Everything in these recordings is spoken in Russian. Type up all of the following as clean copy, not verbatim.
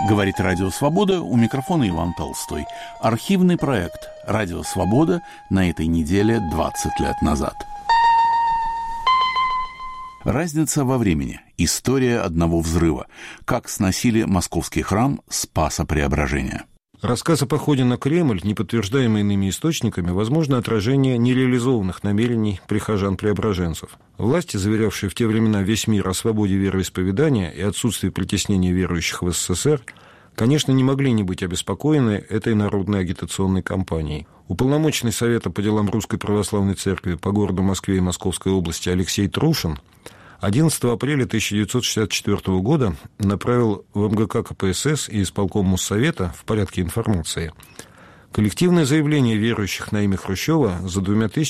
Говорит Радио Свобода, у микрофона Иван Толстой. Архивный проект «Радио Свобода» на этой неделе 20 лет назад. Разница во времени. История одного взрыва. Как сносили московский храм Спаса Преображения. Рассказ о походе на Кремль, не подтверждаемый иными источниками, возможно отражение нереализованных намерений прихожан-преображенцев. Власти, заверявшие в те времена весь мир о свободе вероисповедания и отсутствии притеснения верующих в СССР, конечно, не могли не быть обеспокоены этой народной агитационной кампанией. Уполномоченный Совета по делам Русской Православной Церкви по городу Москве и Московской области Алексей Трушин 11 апреля 1964 года направил в МГК КПСС и исполком Моссовета в порядке информации коллективное заявление верующих на имя Хрущева за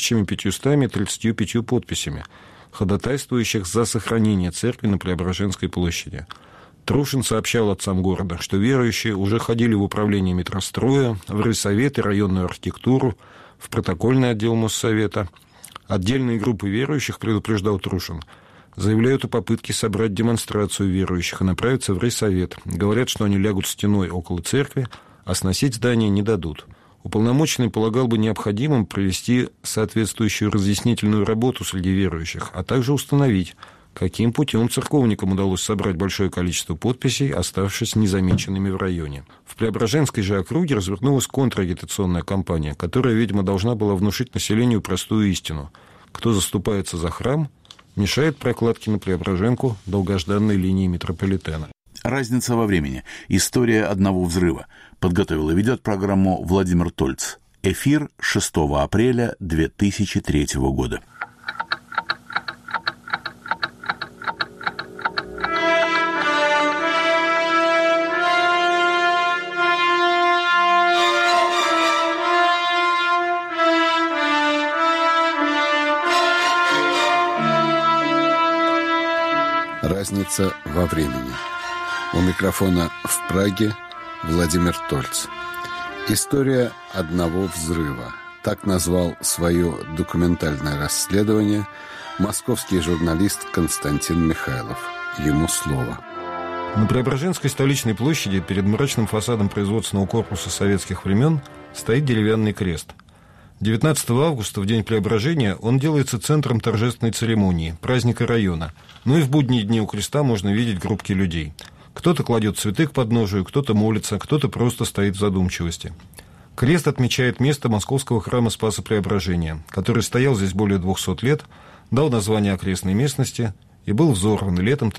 2535 подписями, ходатайствующих за сохранение церкви на Преображенской площади. Трушин сообщал отцам города, что верующие уже ходили в управление метростроя, в райсовет и районную архитектуру, в протокольный отдел Моссовета. Отдельные группы верующих, предупреждал Трушин, заявляют о попытке собрать демонстрацию верующих и направиться в райсовет. Говорят, что они лягут стеной около церкви, а сносить здание не дадут. Уполномоченный полагал бы необходимым провести соответствующую разъяснительную работу среди верующих, а также установить, каким путем церковникам удалось собрать большое количество подписей, оставшись незамеченными в районе. В Преображенской же округе развернулась контрагитационная кампания, которая, видимо, должна была внушить населению простую истину. Кто заступается за храм, мешает прокладке на Преображенку долгожданной линии метрополитена. Разница во времени. История одного взрыва. Подготовил и ведет программу Владимир Тольц. Эфир 6 апреля 2003 года. Разница во времени. У микрофона в Праге Владимир Тольц. История одного взрыва. Так назвал свое документальное расследование московский журналист Константин Михайлов. Ему слово. На Преображенской столичной площади перед мрачным фасадом производственного корпуса советских времен стоит деревянный крест. 19 августа, в день Преображения, он делается центром торжественной церемонии, праздника района. Но и в будние дни у креста можно видеть группки людей. Кто-то кладет цветы к подножию, кто-то молится, кто-то просто стоит в задумчивости. Крест отмечает место московского храма Спаса Преображения, который стоял здесь более 200 лет, дал название окрестной местности и был взорван летом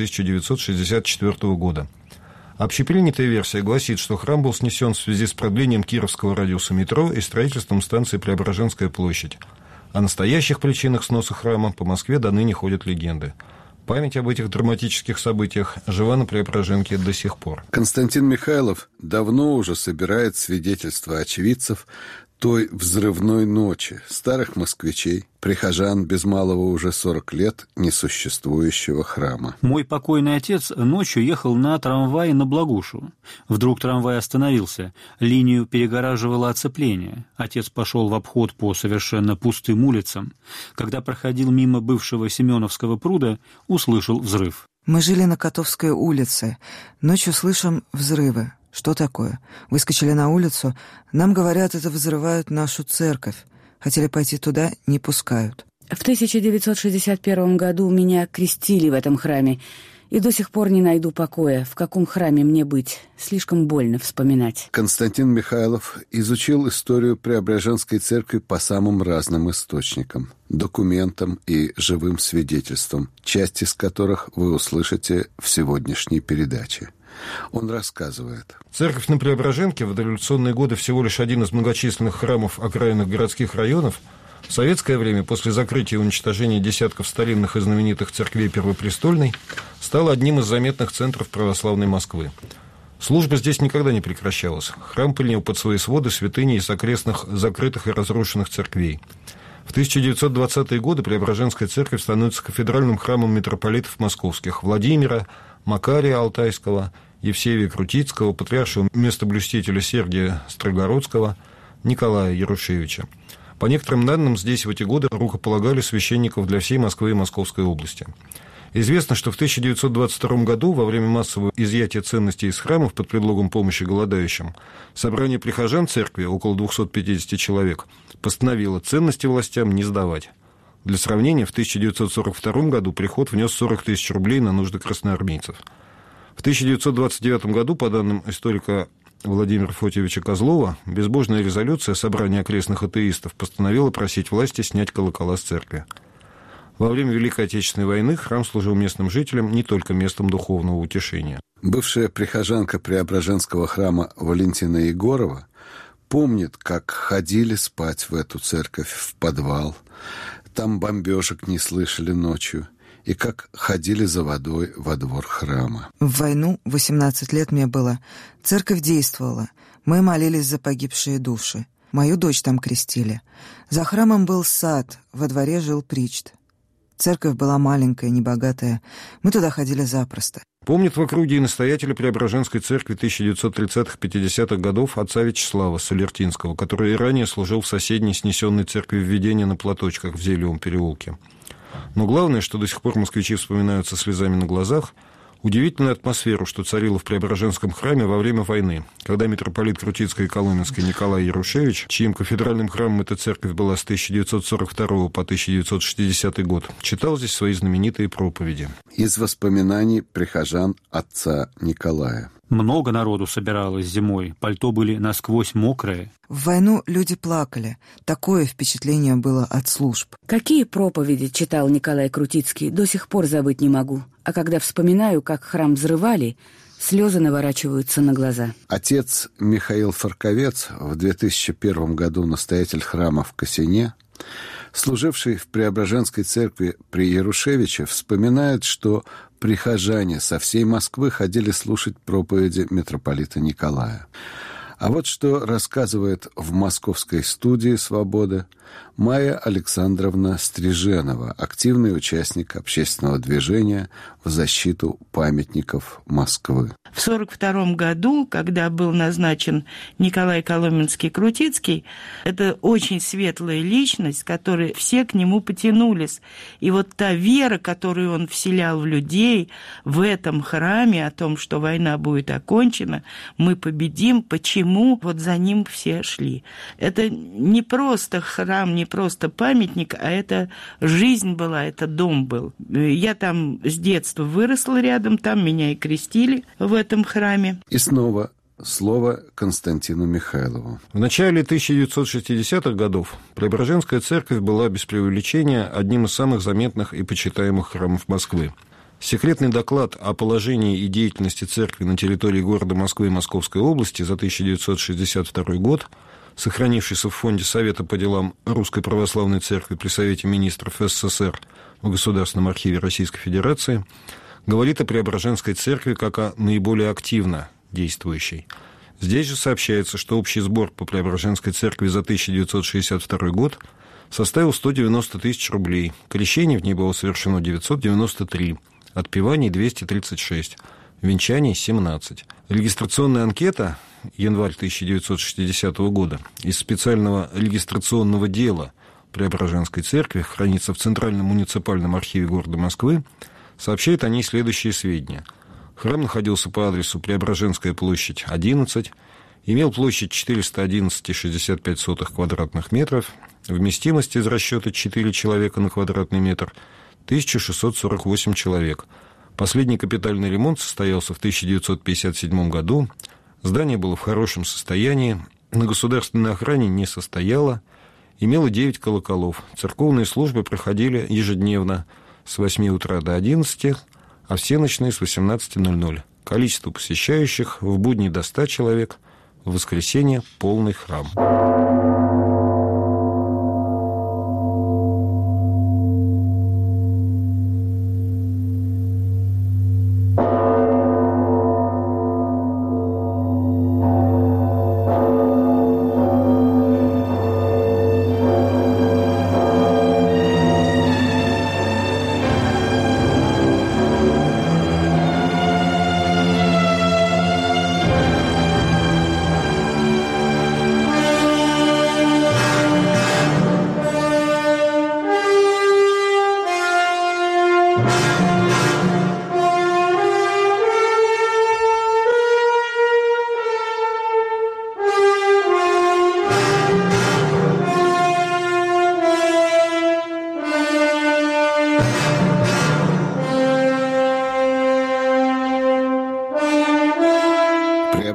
1964 года. Общепринятая версия гласит, что храм был снесен в связи с продлением Кировского радиуса метро и строительством станции Преображенская площадь. О настоящих причинах сноса храма по Москве до ныне ходят легенды. Память об этих драматических событиях жива на Преображенке до сих пор. Константин Михайлов давно уже собирает свидетельства очевидцев той взрывной ночи, старых москвичей, прихожан без малого уже 40 лет несуществующего храма. Мой покойный отец ночью ехал на трамвае на Благушу. Вдруг трамвай остановился, линию перегораживало оцепление. Отец пошел в обход по совершенно пустым улицам. Когда проходил мимо бывшего Семеновского пруда, услышал взрыв. Мы жили на Котовской улице. Ночью слышим взрывы. Что такое? Выскочили на улицу. Нам говорят, это взрывают нашу церковь. Хотели пойти туда, не пускают. В 1961 году меня крестили в этом храме. И до сих пор не найду покоя, в каком храме мне быть. Слишком больно вспоминать. Константин Михайлов изучил историю Преображенской церкви по самым разным источникам, документам и живым свидетельствам, часть из которых вы услышите в сегодняшней передаче. Он рассказывает. Церковь на Преображенке в дореволюционные годы всего лишь один из многочисленных храмов окраинных городских районов. В советское время, после закрытия и уничтожения десятков старинных и знаменитых церквей Первопрестольной, стала одним из заметных центров православной Москвы. Служба здесь никогда не прекращалась. Храм принял под свои своды святыни из окрестных закрытых и разрушенных церквей. В 1920-е годы Преображенская церковь становится кафедральным храмом митрополитов московских Владимира, Макария Алтайского, Евсевия Крутицкого, патриаршего местоблюстителя Сергия Строгородского, Николая Ярушевича. По некоторым данным, здесь в эти годы рукополагали священников для всей Москвы и Московской области. Известно, что в 1922 году во время массового изъятия ценностей из храмов под предлогом помощи голодающим собрание прихожан церкви, около 250 человек, постановило ценности властям не сдавать. Для сравнения, в 1942 году приход внес 40 тысяч рублей на нужды красноармейцев. В 1929 году, по данным историка Владимира Фотьевича Козлова, безбожная резолюция собрания окрестных атеистов постановила просить власти снять колокола с церкви. Во время Великой Отечественной войны храм служил местным жителям не только местом духовного утешения. Бывшая прихожанка Преображенского храма Валентина Егорова помнит, как ходили спать в эту церковь, в подвал. Там бомбежек не слышали ночью. И как ходили за водой во двор храма. В войну 18 лет мне было. Церковь действовала. Мы молились за погибшие души. Мою дочь там крестили. За храмом был сад, во дворе жил причт. Церковь была маленькая, небогатая. Мы туда ходили запросто. Помнит в округе и настоятеля Преображенской церкви 1930-50-х годов отца Вячеслава Солертинского, который и ранее служил в соседней снесенной церкви Введения на Платочках в Зелевом переулке. Но главное, что до сих пор москвичи вспоминают со слезами на глазах, удивительную атмосферу, что царила в Преображенском храме во время войны, когда митрополит Крутицкой и Коломенской Николай Ярушевич, чьим кафедральным храмом эта церковь была с 1942 по 1960 год, читал здесь свои знаменитые проповеди. Из воспоминаний прихожан отца Николая. Много народу собиралось зимой, пальто были насквозь мокрые. В войну люди плакали. Такое впечатление было от служб. Какие проповеди читал Николай Крутицкий, до сих пор забыть не могу. А когда вспоминаю, как храм взрывали, слезы наворачиваются на глаза. Отец Михаил Фарковец, в 2001 году настоятель храма в Косине, служивший в Преображенской церкви при Ярушевиче, вспоминает, что прихожане со всей Москвы ходили слушать проповеди митрополита Николая. А вот что рассказывает в московской студии «Свобода» Майя Александровна Стриженова, активный участник общественного движения в защиту памятников Москвы. В 1942 году, когда был назначен Николай Коломенский-Крутицкий, это очень светлая личность, которой все к нему потянулись. И вот та вера, которую он вселял в людей в этом храме, о том, что война будет окончена, мы победим, почему вот за ним все шли. Это не просто храм, не просто памятник, а это жизнь была, это дом был. Я там с детства выросла рядом, там меня и крестили в этом храме. И снова слово Константину Михайлову. В начале 1960-х годов Преображенская церковь была без преувеличения одним из самых заметных и почитаемых храмов Москвы. Секретный доклад о положении и деятельности церкви на территории города Москвы и Московской области за 1962 год, сохранившийся в Фонде Совета по делам Русской Православной Церкви при Совете Министров СССР в Государственном архиве Российской Федерации, говорит о Преображенской церкви как о наиболее активно действующей. Здесь же сообщается, что общий сбор по Преображенской церкви за 1962 год составил 190 тысяч рублей, крещений в ней было совершено 993, отпеваний 236, венчаний 17. Регистрационная анкета январь 1960 года из специального регистрационного дела Преображенской церкви хранится в Центральном муниципальном архиве города Москвы, сообщает о ней следующие сведения. Храм находился по адресу Преображенская площадь, 11, имел площадь 411,65 квадратных метров, вместимость из расчета 4 человека на квадратный метр, 1648 человек. Последний капитальный ремонт состоялся в 1957 году, здание было в хорошем состоянии, на государственной охране не состояло, имело 9 колоколов. Церковные службы проходили ежедневно с 8 утра до 11, а всеночные с 18:00. Количество посещающих в будни до 100 человек, в воскресенье полный храм.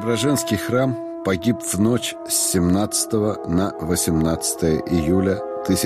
Преображенский храм погиб в ночь с 17 на 18 июля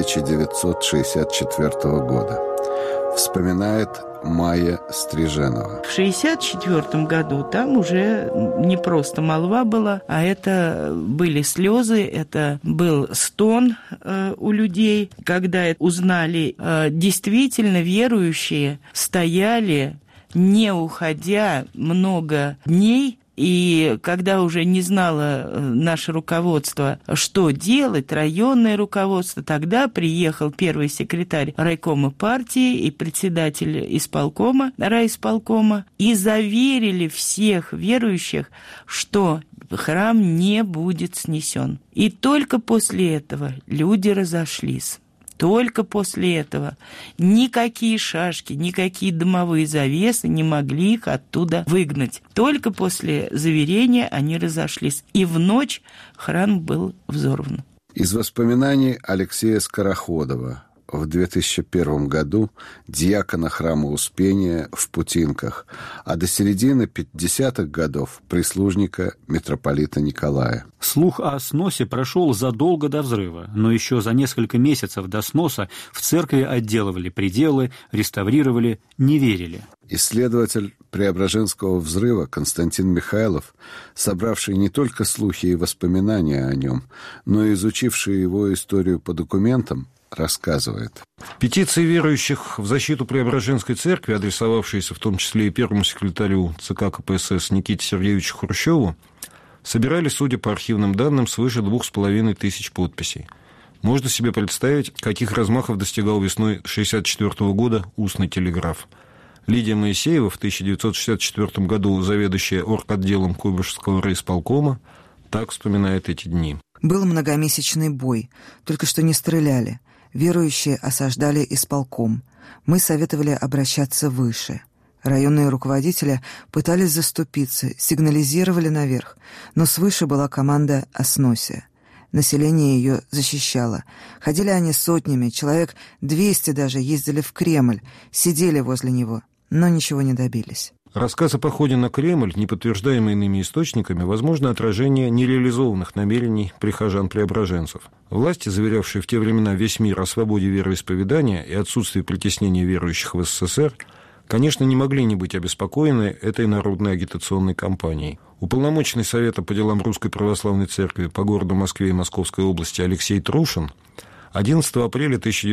1964 года. Вспоминает Майя Стриженова. В 1964 году там уже не просто молва была, а это были слезы, это был стон у людей. Когда узнали, действительно верующие стояли, не уходя много дней. И когда уже не знало наше руководство, что делать, районное руководство, тогда приехал первый секретарь райкома партии и председатель исполкома, райисполкома, и заверили всех верующих, что храм не будет снесен. И только после этого люди разошлись. Только после этого никакие шашки, никакие дымовые завесы не могли их оттуда выгнать. Только после заверения они разошлись. И в ночь храм был взорван. Из воспоминаний Алексея Скороходова. В 2001 году диакона храма Успения в Путинках, а до середины 50-х годов прислужника митрополита Николая. Слух о сносе прошел задолго до взрыва, но еще за несколько месяцев до сноса в церкви отделывали пределы, реставрировали, не верили. Исследователь Преображенского взрыва Константин Михайлов, собравший не только слухи и воспоминания о нем, но и изучивший его историю по документам, рассказывает. Петиции верующих в защиту Преображенской церкви, адресовавшиеся в том числе и первому секретарю ЦК КПСС Никите Сергеевичу Хрущеву, собирали, судя по архивным данным, свыше 2500 подписей. Можно себе представить, каких размахов достигал весной 1964 года устный телеграф. Лидия Моисеева, в 1964 году заведующая орготделом Куйбышевского райисполкома, так вспоминает эти дни. Был многомесячный бой, только что не стреляли. Верующие осаждали исполком. Мы советовали обращаться выше. Районные руководители пытались заступиться, сигнализировали наверх, но свыше была команда о сносе. Население ее защищало. Ходили они сотнями, человек 200 даже ездили в Кремль, сидели возле него, но ничего не добились. Рассказ о походе на Кремль, не подтверждаемый иными источниками, возможно, отражение нереализованных намерений прихожан-преображенцев. Власти, заверявшие в те времена весь мир о свободе вероисповедания и отсутствии притеснения верующих в СССР, конечно, не могли не быть обеспокоены этой народной агитационной кампанией. Уполномоченный Совета по делам Русской Православной Церкви по городу Москве и Московской области Алексей Трушин 11 апреля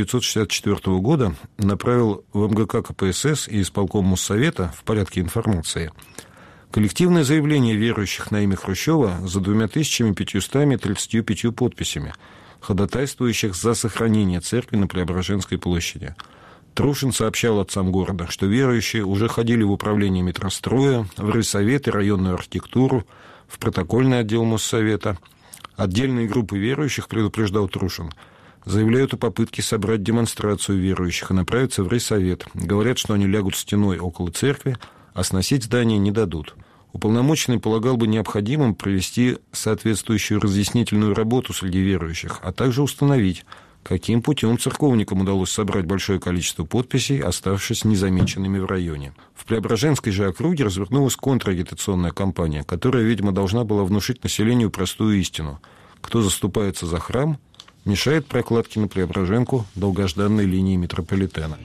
1964 года направил в МГК КПСС и исполком Моссовета в порядке информации коллективное заявление верующих на имя Хрущева за 2535 подписями, ходатайствующих за сохранение церкви на Преображенской площади. Трушин сообщал отцам города, что верующие уже ходили в управление метростроя, в райсовет и районную архитектуру, в протокольный отдел Моссовета. Отдельные группы верующих, предупреждал Трушин, заявляют о попытке собрать демонстрацию верующих и направиться в райсовет. Говорят, что они лягут стеной около церкви, а сносить здание не дадут. Уполномоченный полагал бы необходимым провести соответствующую разъяснительную работу среди верующих, а также установить, каким путем церковникам удалось собрать большое количество подписей, оставшись незамеченными в районе. В Преображенской же округе развернулась контрагитационная кампания, которая, видимо, должна была внушить населению простую истину. Кто заступается за храм, мешает прокладке на Преображенку долгожданной линии метрополитена.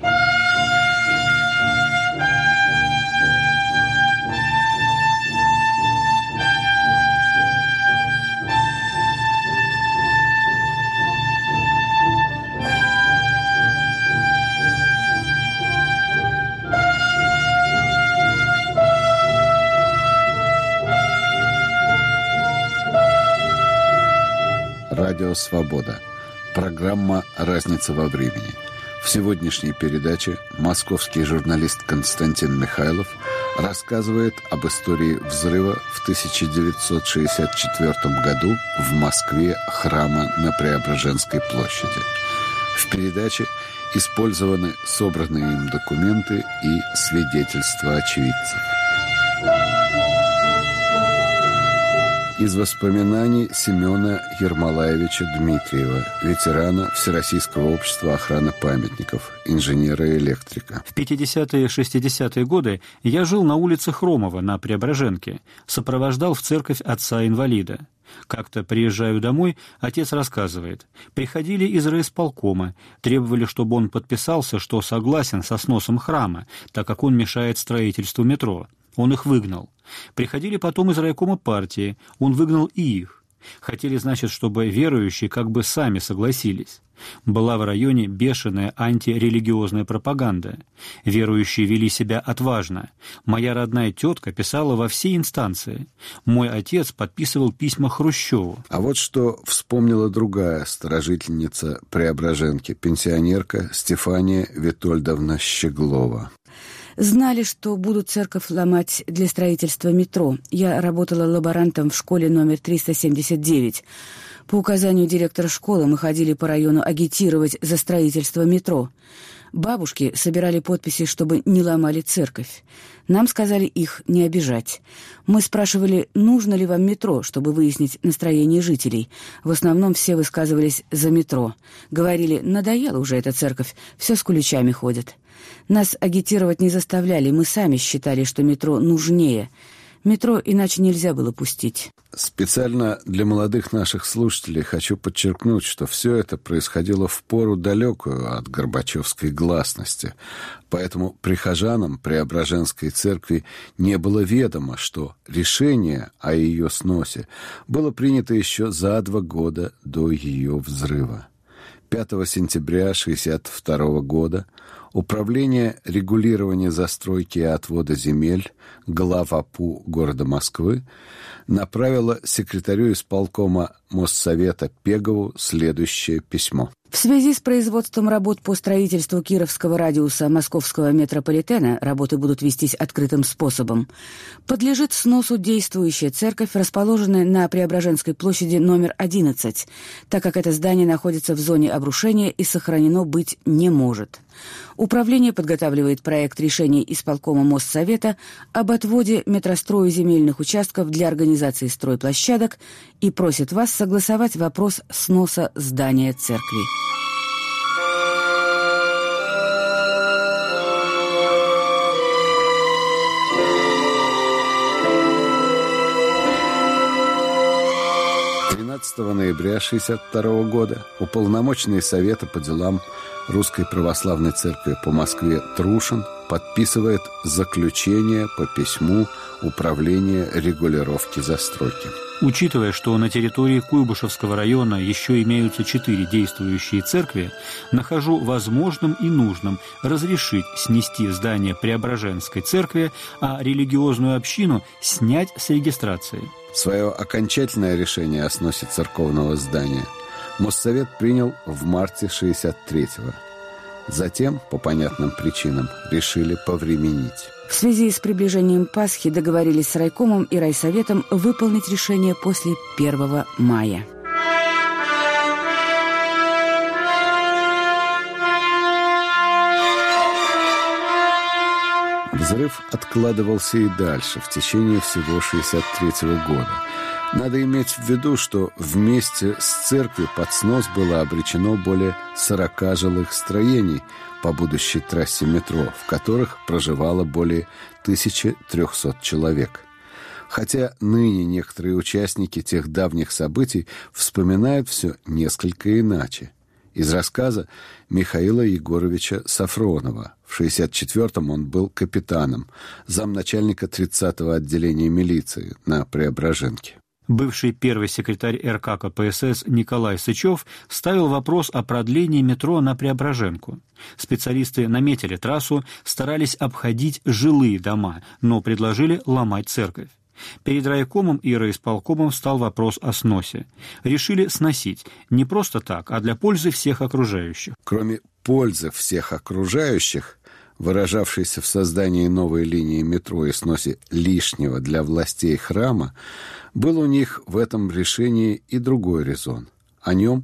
Радио «Свобода». Программа «Разница во времени». В сегодняшней передаче московский журналист Константин Михайлов рассказывает об истории взрыва в 1964 году в Москве храма на Преображенской площади. В передаче использованы собранные им документы и свидетельства очевидцев. Из воспоминаний Семена Ермолаевича Дмитриева, ветерана Всероссийского общества охраны памятников, инженера-электрика. В 50-е и 60-е годы я жил на улице Хромова на Преображенке, сопровождал в церковь отца-инвалида. Как-то приезжаю домой, отец рассказывает. Приходили из райисполкома, требовали, чтобы он подписался, что согласен со сносом храма, так как он мешает строительству метро. Он их выгнал. Приходили потом из райкома партии, он выгнал и их. Хотели, значит, чтобы верующие как бы сами согласились. Была в районе бешеная антирелигиозная пропаганда. Верующие вели себя отважно. Моя родная тетка писала во все инстанции. Мой отец подписывал письма Хрущеву. А вот что вспомнила другая старожительница Преображенки, пенсионерка Стефания Витольдовна Щеглова. Знали, что будут церковь ломать для строительства метро. Я работала лаборантом в школе номер 379. По указанию директора школы мы ходили по району агитировать за строительство метро. Бабушки собирали подписи, чтобы не ломали церковь. Нам сказали их не обижать. Мы спрашивали, нужно ли вам метро, чтобы выяснить настроение жителей. В основном все высказывались за метро. Говорили, надоела уже эта церковь, все с куличами ходит. Нас агитировать не заставляли, мы сами считали, что метро нужнее. Метро иначе нельзя было пустить. Специально для молодых наших слушателей хочу подчеркнуть, что все это происходило в пору далекую от горбачевской гласности. Поэтому прихожанам Преображенской церкви не было ведомо, что решение о ее сносе было принято еще за 2 года до ее взрыва. 5 сентября 1962 года Управление регулирования застройки и отвода земель главАПУ города Москвы направило секретарю исполкома Моссовета Пегову следующее письмо. В связи с производством работ по строительству Кировского радиуса Московского метрополитена, работы будут вестись открытым способом, подлежит сносу действующая церковь, расположенная на Преображенской площади номер 11, так как это здание находится в зоне обрушения и сохранено быть не может. Управление подготавливает проект решения исполкома Моссовета об отводе метрострою земельных участков для организации стройплощадок и просит вас согласовать вопрос сноса здания церкви. Ноября 1962 года уполномоченный Совета по делам Русской Православной Церкви по Москве Трушин подписывает заключение по письму Управления регулировки застройки. Учитывая, что на территории Куйбышевского района еще имеются 4 действующие церкви, нахожу возможным и нужным разрешить снести здание Преображенской церкви, а религиозную общину снять с регистрации. Свое окончательное решение о сносе церковного здания Моссовет принял в марте 1963-го. Затем, по понятным причинам, решили повременить. В связи с приближением Пасхи договорились с райкомом и райсоветом выполнить решение после 1 мая. Взрыв откладывался и дальше, в течение всего 1963 года. Надо иметь в виду, что вместе с церковью под снос было обречено более 40 жилых строений по будущей трассе метро, в которых проживало более 1300 человек. Хотя ныне некоторые участники тех давних событий вспоминают все несколько иначе. Из рассказа Михаила Егоровича Сафронова. В 1964-м он был капитаном, замначальника 30-го отделения милиции на Преображенке. Бывший первый секретарь РК КПСС Николай Сычев ставил вопрос о продлении метро на Преображенку. Специалисты наметили трассу, старались обходить жилые дома, но предложили ломать церковь. Перед райкомом и райисполкомом встал вопрос о сносе. Решили сносить не просто так, а для пользы всех окружающих. Кроме пользы всех окружающих, выражавшейся в создании новой линии метро и сносе лишнего для властей храма, был у них в этом решении и другой резон. О нем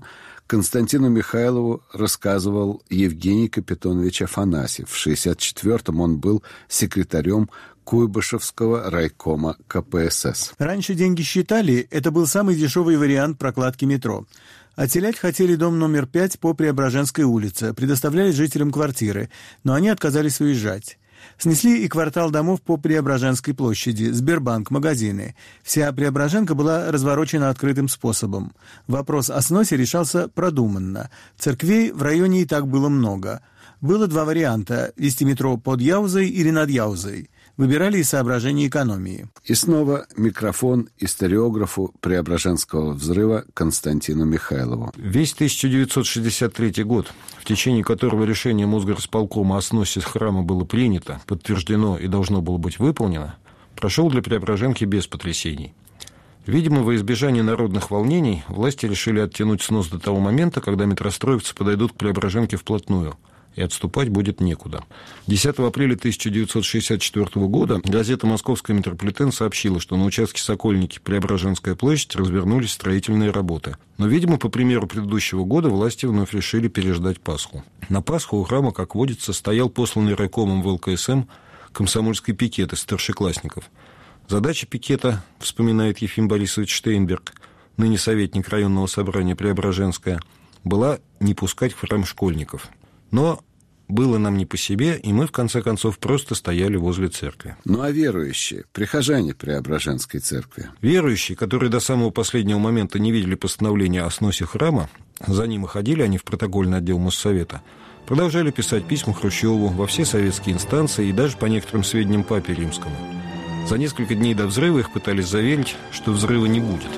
Константину Михайлову рассказывал Евгений Капитонович Афанасьев. В 1964-м он был секретарем Куйбышевского райкома КПСС. Раньше деньги считали, это был самый дешевый вариант прокладки метро. Отселять хотели дом номер 5 по Преображенской улице, предоставляли жителям квартиры, но они отказались уезжать. Снесли и квартал домов по Преображенской площади, Сбербанк, магазины. Вся Преображенка была разворочена открытым способом. Вопрос о сносе решался продуманно. Церквей в районе и так было много. Было два варианта – вести метро под Яузой или над Яузой. Выбирали из соображений экономии. И снова микрофон историографу Преображенского взрыва Константину Михайлову. Весь 1963 год, в течение которого решение Мосгорисполкома о сносе храма было принято, подтверждено и должно было быть выполнено, прошел для Преображенки без потрясений. Видимо, во избежание народных волнений власти решили оттянуть снос до того момента, когда метростроевцы подойдут к Преображенке вплотную, и отступать будет некуда. 10 апреля 1964 года газета «Московский метрополитен» сообщила, что на участке Сокольники, Преображенская площадь развернулись строительные работы. Но, видимо, по примеру предыдущего года, власти вновь решили переждать Пасху. На Пасху у храма, как водится, стоял посланный райкомом в ЛКСМ комсомольский пикет из старшеклассников. Задача пикета, вспоминает Ефим Борисович Штейнберг, ныне советник районного собрания Преображенская, была не пускать в храм школьников. Но было нам не по себе, и мы, в конце концов, просто стояли возле церкви. Ну а верующие, прихожане Преображенской церкви? Верующие, которые до самого последнего момента не видели постановления о сносе храма, за ним и ходили они в протокольный отдел Моссовета, продолжали писать письма Хрущеву во все советские инстанции и даже, по некоторым сведениям, Папе Римскому. За несколько дней до взрыва их пытались заверить, что взрыва не будет.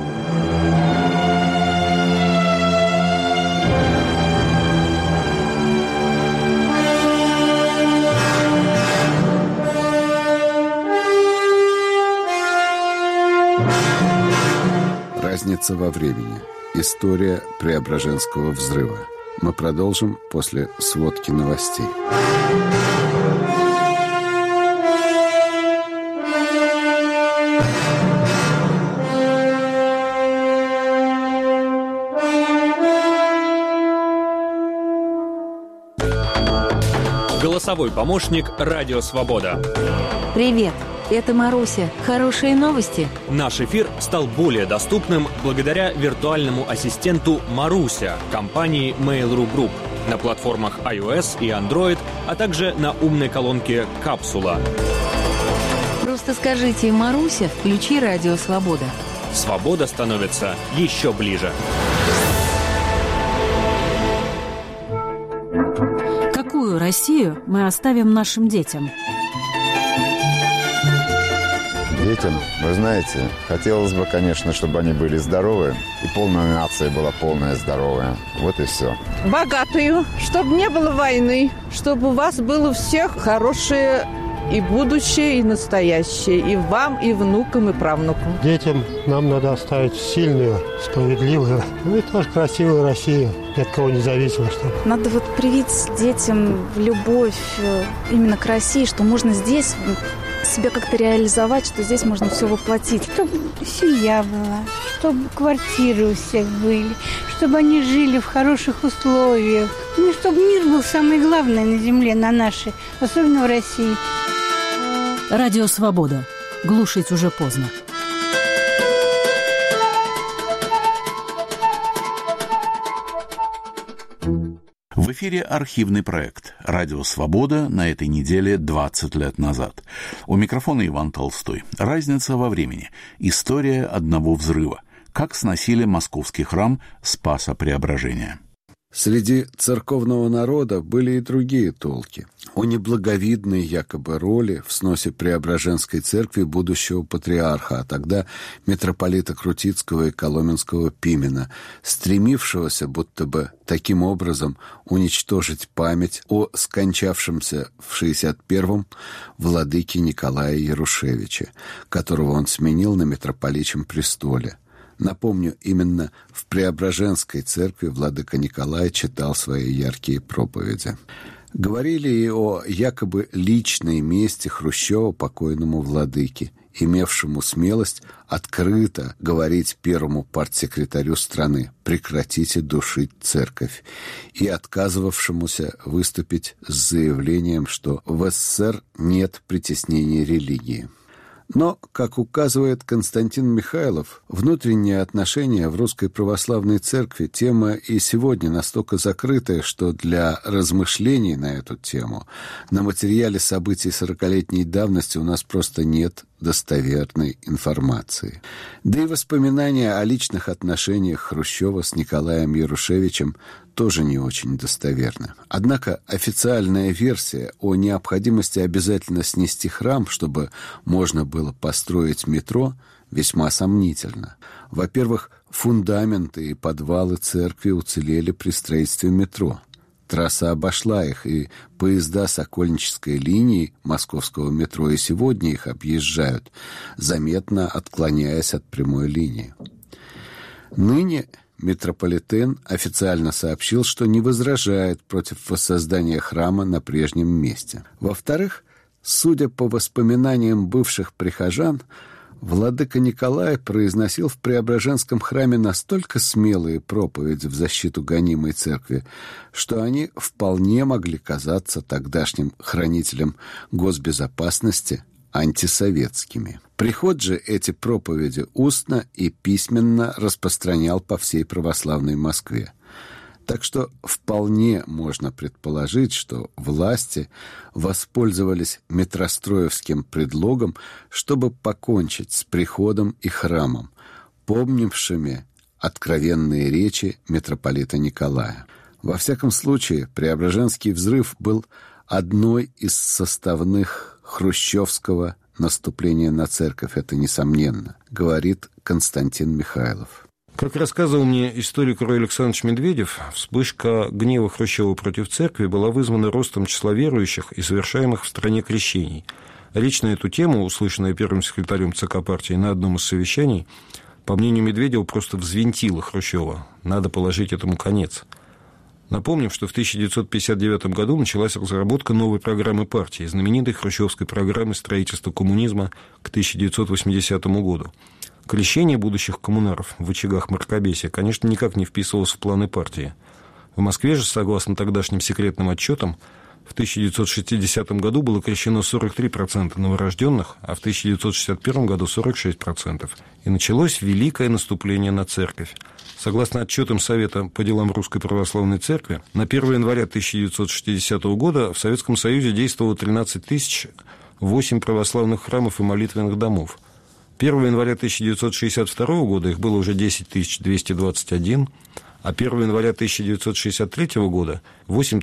Разница во времени. История Преображенского взрыва. Мы продолжим после сводки новостей. Голосовой помощник «Радио Свобода». Привет, это Маруся. Хорошие новости? Наш эфир стал более доступным благодаря виртуальному ассистенту «Маруся» компании Mail.ru Group на платформах iOS и Android, а также на умной колонке «Капсула». Просто скажите: «Маруся, включи «Радио Свобода». Свобода становится еще ближе. Какую Россию мы оставим нашим детям? Детям, вы знаете, хотелось бы, конечно, чтобы они были здоровы, и полная нация была полная здоровая. Вот и все. Богатую, чтобы не было войны, чтобы у вас было у всех хорошее и будущее, и настоящее, и вам, и внукам, и правнукам. Детям нам надо оставить сильную, справедливую, ну и тоже красивую Россию, ни от кого не зависимо. Чтобы... Надо вот привить детям любовь именно к России, что можно здесь себя как-то реализовать, что здесь можно все воплотить. Чтобы семья была, чтобы квартиры у всех были, чтобы они жили в хороших условиях. Ну, чтобы мир был самое главное на земле, на нашей, особенно в России. Радио Свобода. Глушить уже поздно. В эфире архивный проект «Радио Свобода» на этой неделе 20 лет назад. У микрофона Иван Толстой. Разница во времени. История одного взрыва. Как сносили московский храм Спаса Преображения. Среди церковного народа были и другие толки. О неблаговидной якобы роли в сносе Преображенской церкви будущего патриарха, а тогда митрополита Крутицкого и Коломенского Пимена, стремившегося будто бы таким образом уничтожить память о скончавшемся в 61-м владыке Николае Ярушевиче, которого он сменил на митрополичьем престоле. Напомню, именно в Преображенской церкви владыка Николай читал свои яркие проповеди. Говорили и о якобы личной мести Хрущева покойному владыке, имевшему смелость открыто говорить первому партсекретарю страны «прекратите душить церковь» и отказывавшемуся выступить с заявлением, что в СССР нет притеснения религии. Но, как указывает Константин Михайлов, внутренние отношения в Русской Православной Церкви тема и сегодня настолько закрытая, что для размышлений на эту тему на материале событий 40-летней давности у нас просто нет достоверной информации. Да и воспоминания о личных отношениях Хрущева с Николаем Ярушевичем тоже не очень достоверны. Однако официальная версия о необходимости обязательно снести храм, чтобы можно было построить метро, весьма сомнительна. Во-первых, фундаменты и подвалы церкви уцелели при строительстве метро. Трасса обошла их, и поезда Сокольнической линии московского метро и сегодня их объезжают, заметно отклоняясь от прямой линии. Ныне митрополитен официально сообщил, что не возражает против воссоздания храма на прежнем месте. Во-вторых, судя по воспоминаниям бывших прихожан, владыка Николай произносил в Преображенском храме настолько смелые проповеди в защиту гонимой церкви, что они вполне могли казаться тогдашним хранителям госбезопасности антисоветскими. Приход же эти проповеди устно и письменно распространял по всей православной Москве. Так что вполне можно предположить, что власти воспользовались метростроевским предлогом, чтобы покончить с приходом и храмом, помнившими откровенные речи митрополита Николая. Во всяком случае, Преображенский взрыв был одной из составных хрущевского наступления на церковь. Это несомненно, говорит Константин Михайлов. Как рассказывал мне историк Юрий Александрович Медведев, вспышка гнева Хрущева против церкви была вызвана ростом числа верующих и совершаемых в стране крещений. Речь на эту тему, услышанная первым секретарем ЦК партии на одном из совещаний, по мнению Медведева, просто взвинтила Хрущева. Надо положить этому конец. Напомним, что в 1959 году началась разработка новой программы партии, знаменитой хрущевской программы строительства коммунизма к 1980 году. Крещение будущих коммунаров в очагах мракобесия, конечно, никак не вписывалось в планы партии. В Москве же, согласно тогдашним секретным отчетам, в 1960 году было крещено 43% новорожденных, а в 1961 году 46%. И началось великое наступление на церковь. Согласно отчетам Совета по делам Русской Православной Церкви, на 1 января 1960 года в Советском Союзе действовало 13 008 православных храмов и молитвенных домов. 1 января 1962 года их было уже 10 221, а 1 января 1963 года – 8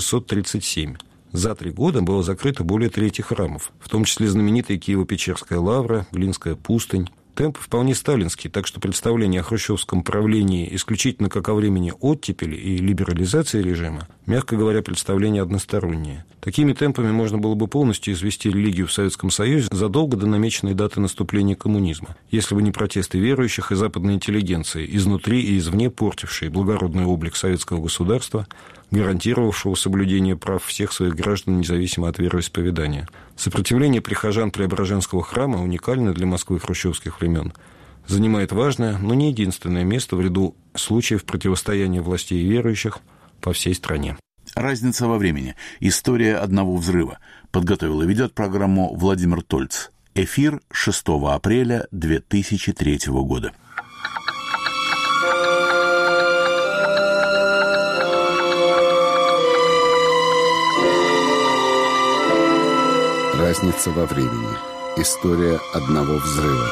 637. За 3 года было закрыто более трети храмов, в том числе знаменитая Киево-Печерская лавра, Глинская пустынь. Темп вполне сталинский, так что представление о хрущевском правлении исключительно как о времени оттепели и либерализации режима, мягко говоря, представление одностороннее. Такими темпами можно было бы полностью извести религию в Советском Союзе задолго до намеченной даты наступления коммунизма, если бы не протесты верующих и западной интеллигенции, изнутри и извне портившие благородный облик советского государства, гарантировавшего соблюдение прав всех своих граждан, независимо от вероисповедания. Сопротивление прихожан Преображенского храма, уникальное для Москвы хрущевских времен, занимает важное, но не единственное место в ряду случаев противостояния властей и верующих по всей стране. Разница во времени. История одного взрыва. Подготовил и ведет программу Владимир Тольц. Эфир 6 апреля 2003 года. Разница во времени. История одного взрыва.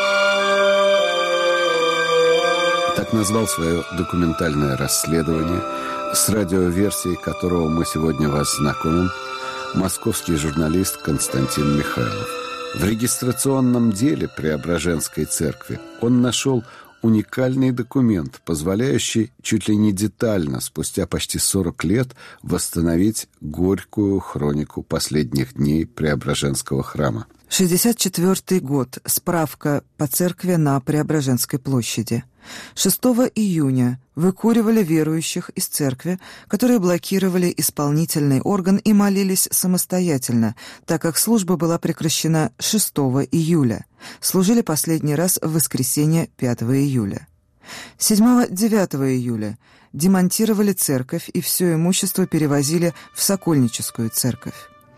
Так назвал свое документальное расследование, с радиоверсией которого мы сегодня вас знакомим, московский журналист Константин Михайлов. В регистрационном деле Преображенской церкви он нашел уникальный документ, позволяющий чуть ли не детально, спустя почти 40 лет, восстановить горькую хронику последних дней Преображенского храма. 64-й год. Справка по церкви на Преображенской площади. 6 июня выкуривали верующих из церкви, которые блокировали исполнительный орган и молились самостоятельно, так как служба была прекращена 6 июля. Служили последний раз в воскресенье 5 июля. 7-9 июля демонтировали церковь и все имущество перевозили в Сокольническую церковь.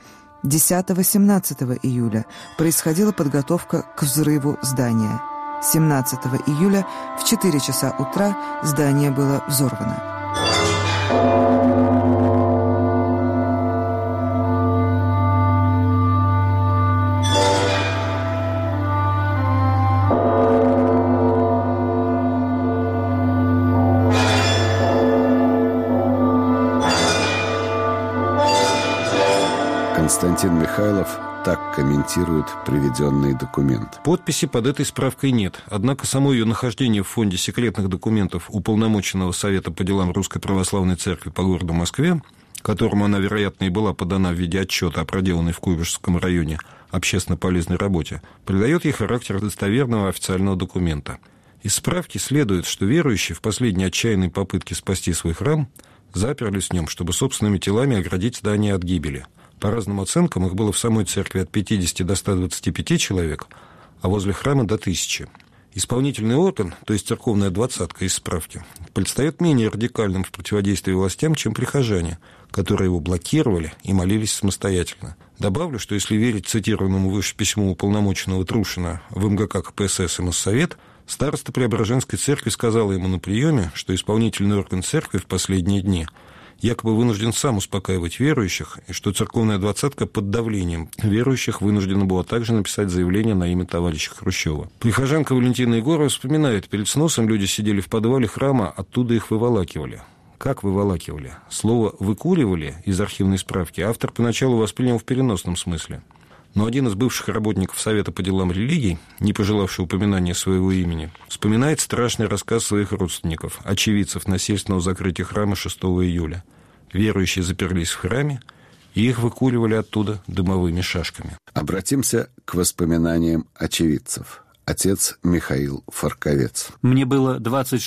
10-17 июля происходила подготовка к взрыву здания. 17 июля в 4 часа утра здание было взорвано. Константин Михайлов так комментирует приведенный документ. Подписи под этой справкой нет, однако само ее нахождение в фонде секретных документов Уполномоченного Совета по делам Русской Православной Церкви по городу Москве, которому она, вероятно, и была подана в виде отчета о проделанной в Куйбышевском районе общественно полезной работе, придает ей характер достоверного официального документа. Из справки следует, что верующие в последней отчаянной попытке спасти свой храм заперлись в нем, чтобы собственными телами оградить здание от гибели. По разным оценкам, их было в самой церкви от 50 до 125 человек, а возле храма до 1000. Исполнительный орган, то есть церковная двадцатка из справки, предстает менее радикальным в противодействии властям, чем прихожане, которые его блокировали и молились самостоятельно. Добавлю, что если верить цитированному выше письму уполномоченного Трушина в МГК КПСС и Моссовет, староста Преображенской церкви сказала ему на приеме, что исполнительный орган церкви в последние дни якобы вынужден сам успокаивать верующих, и что церковная двадцатка под давлением верующих вынуждена была также написать заявление на имя товарища Хрущева. Прихожанка Валентина Егорова вспоминает, перед сносом люди сидели в подвале храма, оттуда их выволакивали. Как выволакивали? Слово «выкуривали» из архивной справки автор поначалу воспринял в переносном смысле. Но один из бывших работников Совета по делам религий, не пожелавший упоминания своего имени, вспоминает страшный рассказ своих родственников, очевидцев насильственного закрытия храма 6 июля. Верующие заперлись в храме, и их выкуривали оттуда дымовыми шашками. Обратимся к воспоминаниям очевидцев. Отец Михаил Фарковец. Мне было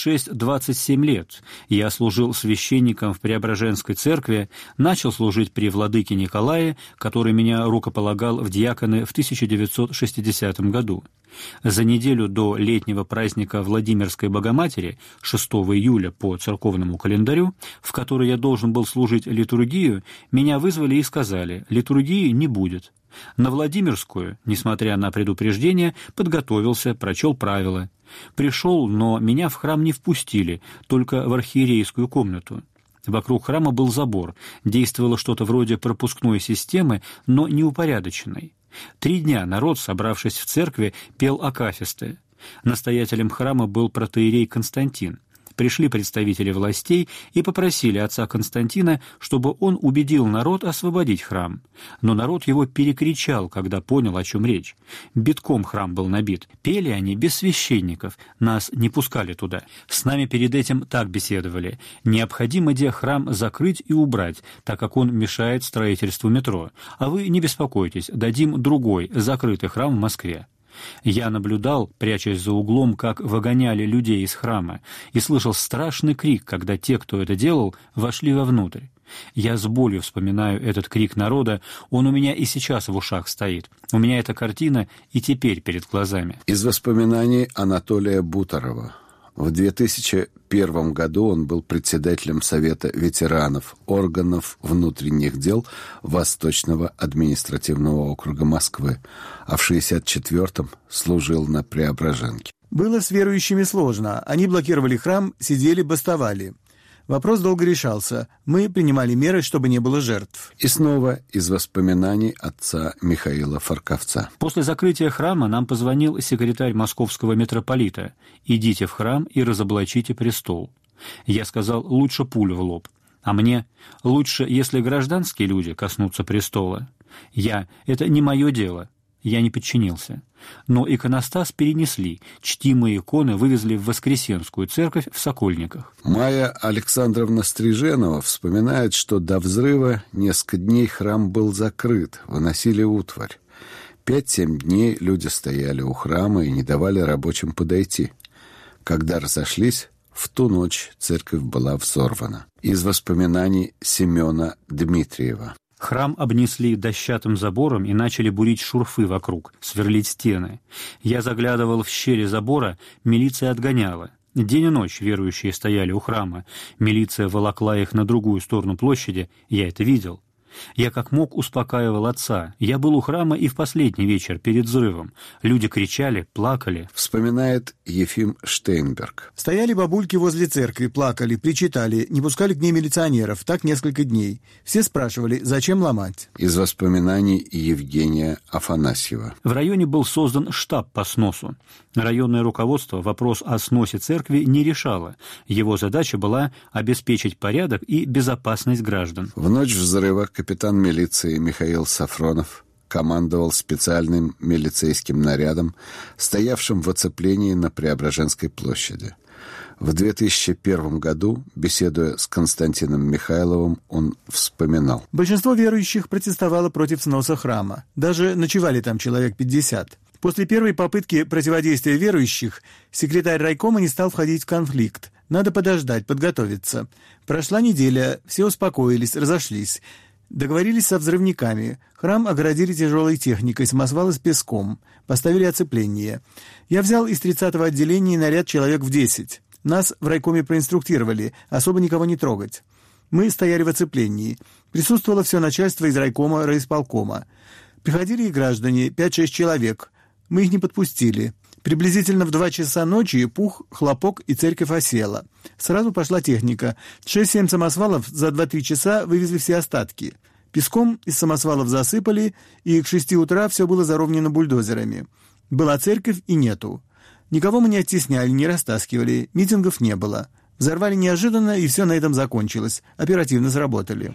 26-27 лет. Я служил священником в Преображенской церкви, начал служить при владыке Николае, который меня рукополагал в диаконы в 1960 году. За неделю до летнего праздника Владимирской Богоматери, 6 июля по церковному календарю, в который я должен был служить литургию, меня вызвали и сказали: литургии не будет. На Владимирскую, несмотря на предупреждение, подготовился, прочел правила. Пришел, но меня в храм не впустили, только в архиерейскую комнату. Вокруг храма был забор, действовало что-то вроде пропускной системы, но неупорядоченной. 3 дня народ, собравшись в церкви, пел акафисты. Настоятелем храма был протоиерей Константин. Пришли представители властей и попросили отца Константина, чтобы он убедил народ освободить храм. Но народ его перекричал, когда понял, о чем речь. Битком храм был набит. Пели они без священников, нас не пускали туда. С нами перед этим так беседовали: необходимо где храм закрыть и убрать, так как он мешает строительству метро. А вы не беспокойтесь, дадим другой, закрытый храм в Москве. Я наблюдал, прячась за углом, как выгоняли людей из храма, и слышал страшный крик, когда те, кто это делал, вошли вовнутрь. Я с болью вспоминаю этот крик народа, он у меня и сейчас в ушах стоит. У меня эта картина и теперь перед глазами. Из воспоминаний Анатолия Буторова. В 2001 году он был председателем Совета ветеранов органов внутренних дел Восточного административного округа Москвы, а в 1964-м служил на Преображенке. Было с верующими сложно. Они блокировали храм, сидели, бастовали. Вопрос долго решался. Мы принимали меры, чтобы не было жертв. И снова из воспоминаний отца Михаила Фарковца. После закрытия храма нам позвонил секретарь московского митрополита: «Идите в храм и разоблачите престол». Я сказал: «Лучше пулю в лоб». А мне: «Лучше, если гражданские люди коснутся престола». Это не мое дело. Я не подчинился. Но иконостас перенесли, чтимые иконы вывезли в Воскресенскую церковь в Сокольниках. Майя Александровна Стриженова вспоминает, что до взрыва несколько дней храм был закрыт, выносили утварь. 5-7 дней люди стояли у храма и не давали рабочим подойти. Когда разошлись, в ту ночь церковь была взорвана. Из воспоминаний Семена Дмитриева. Храм обнесли дощатым забором и начали бурить шурфы вокруг, сверлить стены. Я заглядывал в щели забора, милиция отгоняла. День и ночь верующие стояли у храма. Милиция волокла их на другую сторону площади, я это видел. Я как мог успокаивал отца. Я был у храма и в последний вечер, перед взрывом. Люди кричали, плакали. Вспоминает Ефим Штейнберг. Стояли бабульки возле церкви, плакали, причитали, не пускали к ней милиционеров, так несколько дней. Все спрашивали, зачем ломать. Из воспоминаний Евгения Афанасьева. В районе был создан штаб по сносу. Районное руководство вопрос о сносе церкви не решало. Его задача была обеспечить порядок и безопасность граждан. В ночь взрыва капитан милиции Михаил Сафронов командовал специальным милицейским нарядом, стоявшим в оцеплении на Преображенской площади. В 2001 году, беседуя с Константином Михайловым, он вспоминал. Большинство верующих протестовало против сноса храма. Даже ночевали там человек 50. После первой попытки противодействия верующих секретарь райкома не стал входить в конфликт. Надо подождать, подготовиться. Прошла неделя, все успокоились, разошлись. Договорились со взрывниками. Храм огородили тяжелой техникой, самосвалы с песком. Поставили оцепление. Я взял из 30-го отделения наряд человек в 10. Нас в райкоме проинструктировали, особо никого не трогать. Мы стояли в оцеплении. Присутствовало все начальство из райкома, райисполкома. Приходили и граждане, 5-6 человек. Мы их не подпустили. Приблизительно в 2 часа ночи пух, хлопок и церковь осела. Сразу пошла техника. 6-7 самосвалов за 2-3 часа вывезли все остатки. Песком из самосвалов засыпали, и к 6 утра все было заровнено бульдозерами. Была церковь и нету. Никого мы не оттесняли, не растаскивали, митингов не было. Взорвали неожиданно, и все на этом закончилось. Оперативно сработали.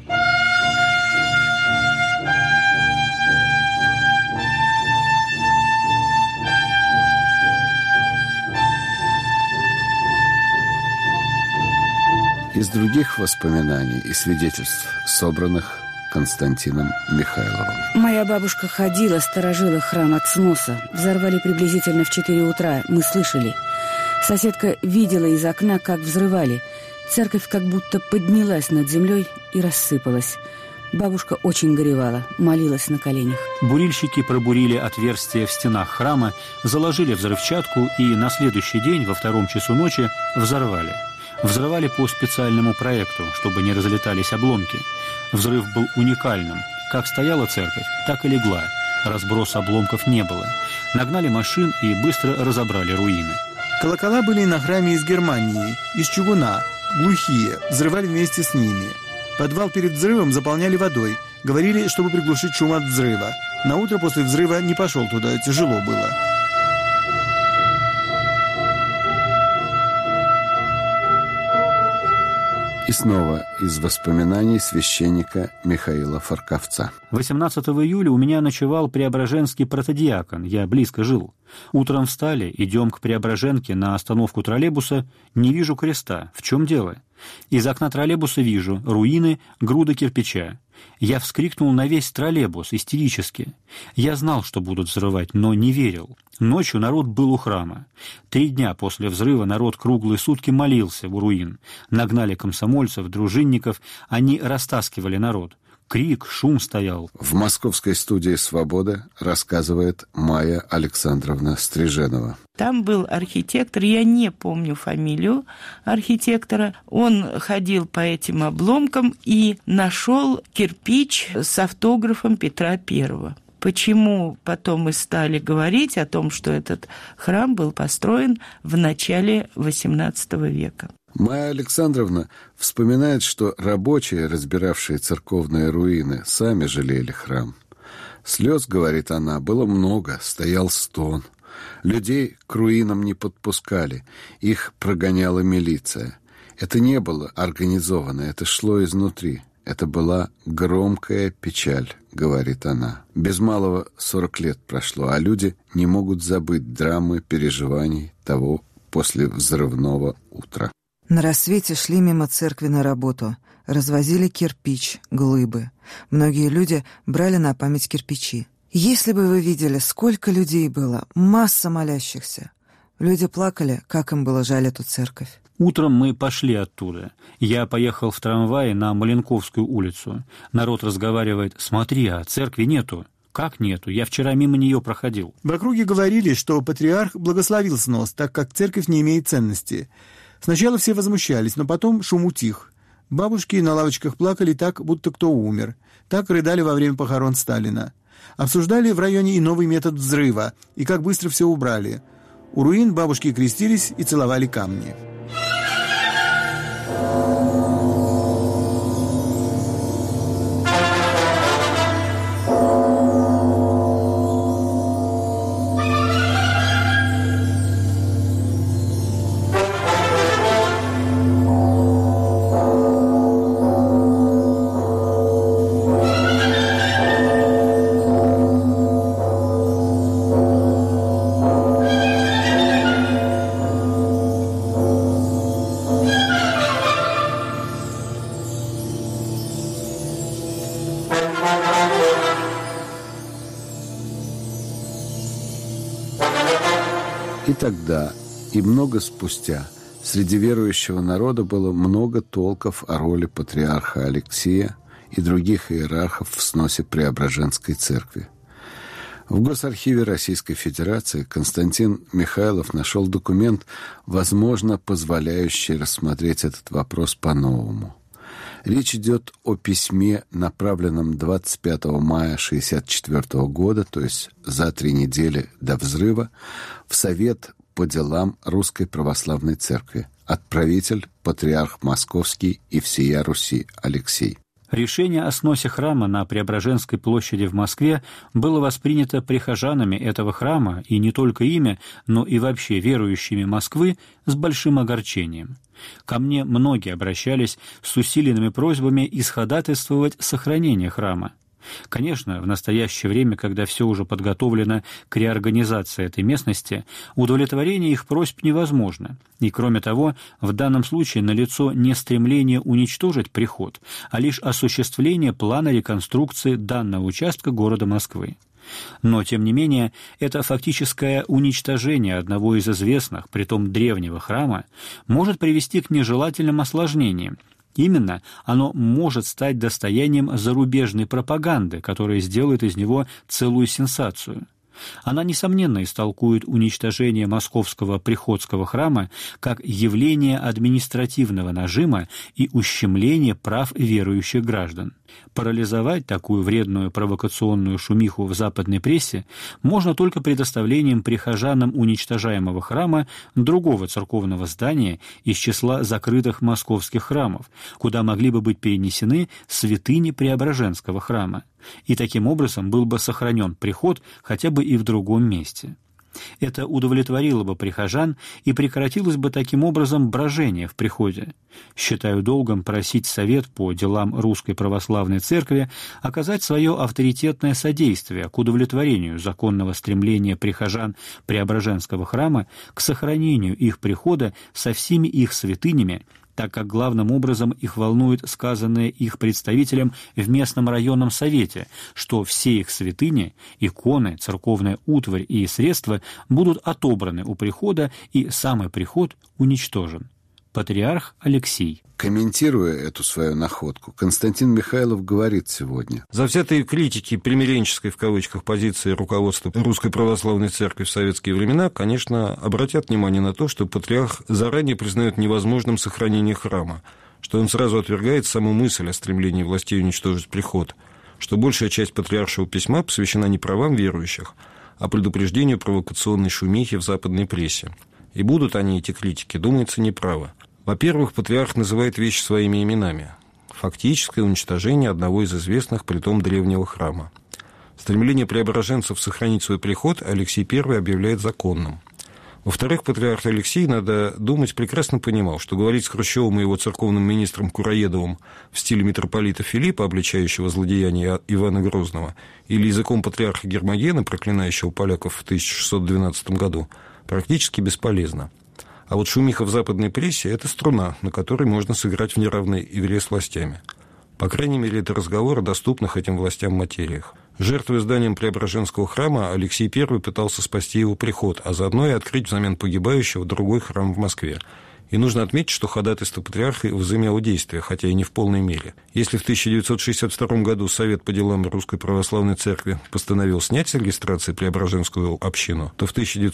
Из других воспоминаний и свидетельств, собранных Константином Михайловым. Моя бабушка ходила, сторожила храм от сноса. Взорвали приблизительно в 4 утра, мы слышали. Соседка видела из окна, как взрывали. Церковь как будто поднялась над землей и рассыпалась. Бабушка очень горевала, молилась на коленях. Бурильщики пробурили отверстия в стенах храма, заложили взрывчатку и на следующий день, во 2 часу ночи, взорвали. Взрывали по специальному проекту, чтобы не разлетались обломки. Взрыв был уникальным. Как стояла церковь, так и легла. Разброса обломков не было. Нагнали машин и быстро разобрали руины. Колокола были на храме из Германии, из чугуна, глухие, взрывали вместе с ними. Подвал перед взрывом заполняли водой. Говорили, чтобы приглушить шум от взрыва. На утро после взрыва не пошел туда, тяжело было. И снова из воспоминаний священника Михаила Фарковца. 18 июля у меня ночевал преображенский протодиакон, я близко жил. Утром встали, идем к Преображенке на остановку троллейбуса, не вижу креста. В чем дело? Из окна троллейбуса вижу руины, груда кирпича. Я вскрикнул на весь троллейбус, истерически. Я знал, что будут взрывать, но не верил. Ночью народ был у храма. 3 дня после взрыва народ круглые сутки молился у руин. Нагнали комсомольцев, дружинников, они растаскивали народ. Крик, шум стоял. В московской студии «Свобода» рассказывает Майя Александровна Стриженова. Там был архитектор, я не помню фамилию архитектора. Он ходил по этим обломкам и нашел кирпич с автографом Петра I. Почему потом мы стали говорить о том, что этот храм был построен в начале XVIII века? Майя Александровна вспоминает, что рабочие, разбиравшие церковные руины, сами жалели храм. Слез, говорит она, было много, стоял стон. Людей к руинам не подпускали, их прогоняла милиция. Это не было организовано, это шло изнутри. Это была громкая печаль, говорит она. Без малого 40 лет прошло, а люди не могут забыть драмы, переживаний того послевзрывного утра. На рассвете шли мимо церкви на работу. Развозили кирпич, глыбы. Многие люди брали на память кирпичи. Если бы вы видели, сколько людей было, масса молящихся. Люди плакали, как им было жаль эту церковь. Утром мы пошли оттуда. Я поехал в трамвае на Маленковскую улицу. Народ разговаривает: «Смотри, а церкви нету». «Как нету? Я вчера мимо нее проходил». В округе говорили, что патриарх благословил снос, так как церковь не имеет ценности. Сначала все возмущались, но потом шум утих. Бабушки на лавочках плакали так, будто кто умер. Так рыдали во время похорон Сталина. Обсуждали в районе и новый метод взрыва, и как быстро все убрали. У руин бабушки крестились и целовали камни. И тогда, и много спустя, среди верующего народа было много толков о роли патриарха Алексия и других иерархов в сносе Преображенской церкви. В Госархиве Российской Федерации Константин Михайлов нашел документ, возможно, позволяющий рассмотреть этот вопрос по-новому. Речь идет о письме, направленном 25 мая 1964 года, то есть за 3 недели до взрыва, в Совет по делам Русской Православной Церкви. Отправитель – патриарх Московский и всея Руси Алексей. Решение о сносе храма на Преображенской площади в Москве было воспринято прихожанами этого храма, и не только ими, но и вообще верующими Москвы, с большим огорчением. Ко мне многие обращались с усиленными просьбами исходатайствовать сохранение храма. Конечно, в настоящее время, когда все уже подготовлено к реорганизации этой местности, удовлетворение их просьб невозможно. И, кроме того, в данном случае налицо не стремление уничтожить приход, а лишь осуществление плана реконструкции данного участка города Москвы. Но, тем не менее, это фактическое уничтожение одного из известных, притом древнего храма, может привести к нежелательным осложнениям. Именно оно может стать достоянием зарубежной пропаганды, которая сделает из него целую сенсацию. Она, несомненно, истолкует уничтожение Московского приходского храма как явление административного нажима и ущемления прав верующих граждан. Парализовать такую вредную провокационную шумиху в западной прессе можно только предоставлением прихожанам уничтожаемого храма другого церковного здания из числа закрытых московских храмов, куда могли бы быть перенесены святыни Преображенского храма. И таким образом был бы сохранен приход хотя бы и в другом месте. Это удовлетворило бы прихожан и прекратилось бы таким образом брожение в приходе. Считаю долгом просить Совет по делам Русской Православной Церкви оказать свое авторитетное содействие к удовлетворению законного стремления прихожан Преображенского храма к сохранению их прихода со всеми их святынями, так как главным образом их волнует сказанное их представителям в местном районном совете, что все их святыни, иконы, церковная утварь и средства будут отобраны у прихода и самый приход уничтожен. Патриарх Алексий. Комментируя эту свою находку, Константин Михайлов говорит сегодня: завзятые критики примиренческой в кавычках позиции руководства Русской Православной Церкви в советские времена, конечно, обратят внимание на то, что патриарх заранее признает невозможным сохранение храма, что он сразу отвергает саму мысль о стремлении властей уничтожить приход, что большая часть патриаршего письма посвящена не правам верующих, а предупреждению провокационной шумихи в западной прессе. И будут они, эти критики, думается, неправы. Во-первых, патриарх называет вещи своими именами. Фактическое уничтожение одного из известных притом древнего храма. Стремление преображенцев сохранить свой приход Алексий I объявляет законным. Во-вторых, патриарх Алексий, надо думать, прекрасно понимал, что говорить с Хрущевым и его церковным министром Кураедовым в стиле митрополита Филиппа, обличающего злодеяния Ивана Грозного, или языком патриарха Гермогена, проклинающего поляков в 1612 году, практически бесполезно. А вот шумиха в западной прессе – это струна, на которой можно сыграть в неравной игре с властями. По крайней мере, это разговор о доступных этим властям материях. Жертвуя зданием Преображенского храма, Алексей I пытался спасти его приход, а заодно и открыть взамен погибающего другой храм в Москве. И нужно отметить, что ходатайство патриарха возымело действие, хотя и не в полной мере. Если в 1962 году Совет по делам Русской Православной Церкви постановил снять с регистрации Преображенскую общину, то в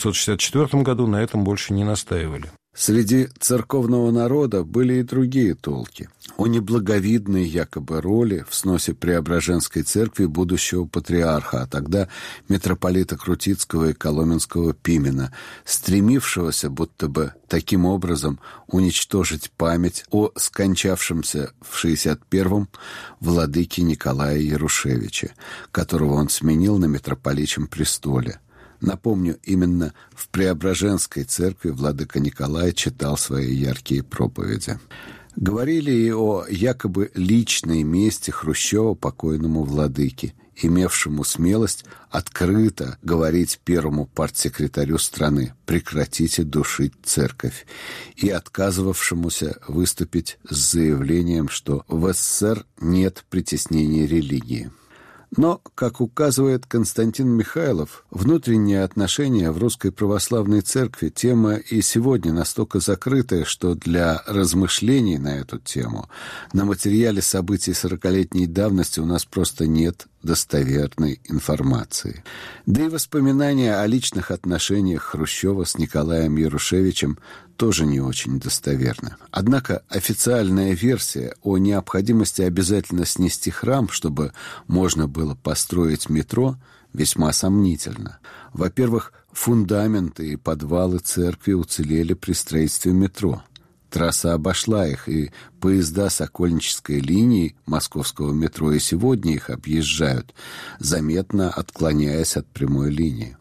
1964 году на этом больше не настаивали. Среди церковного народа были и другие толки о неблаговидной якобы роли в сносе Преображенской церкви будущего патриарха, а тогда митрополита Крутицкого и Коломенского Пимена, стремившегося будто бы таким образом уничтожить память о скончавшемся в 61-м владыке Николае Ярушевиче, которого он сменил на митрополичьем престоле. Напомню, именно в Преображенской церкви владыка Николай читал свои яркие проповеди. Говорили и о якобы личной мести Хрущева покойному владыке, имевшему смелость открыто говорить первому партсекретарю страны «прекратите душить церковь» и отказывавшемуся выступить с заявлением, что в СССР нет притеснения религии. Но, как указывает Константин Михайлов, внутренние отношения в Русской Православной Церкви тема и сегодня настолько закрытая, что для размышлений на эту тему на материале событий 40-летней давности у нас просто нет достоверной информации. Да и воспоминания о личных отношениях Хрущева с Николаем Ярушевичем тоже не очень достоверны. Однако официальная версия о необходимости обязательно снести храм, чтобы можно было построить метро, весьма сомнительна. Во-первых, фундаменты и подвалы церкви уцелели при строительстве метро. Трасса обошла их, и поезда Сокольнической линии московского метро и сегодня их объезжают, заметно отклоняясь от прямой линии.